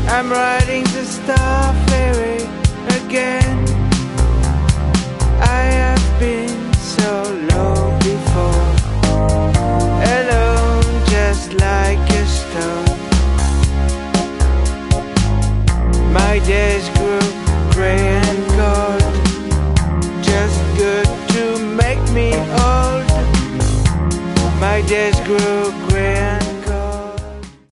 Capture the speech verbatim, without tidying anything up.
I'm riding the Star Ferry again. I have been so low before, alone just like a stone. My days grew grey and cold, just good to make me old. My days grew